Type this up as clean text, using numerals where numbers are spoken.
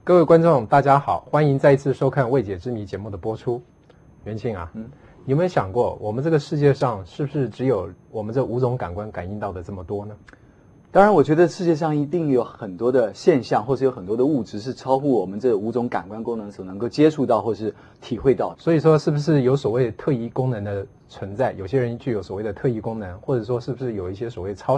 各位观众，大家好，欢迎再一次收看《未解之谜》节目的播出。元庆啊，你有没有想过，我们这个世界上是不是只有我们这5种感官感应到的这么多呢？ 当然，我觉得世界上一定有很多的现象，或是有很多的物质是超乎我们这5种感官功能所能够接触到或是体会到。 所以说，是不是有所谓特异功能的存在？有些人具有所谓的特异功能，或者说是不是有一些所谓超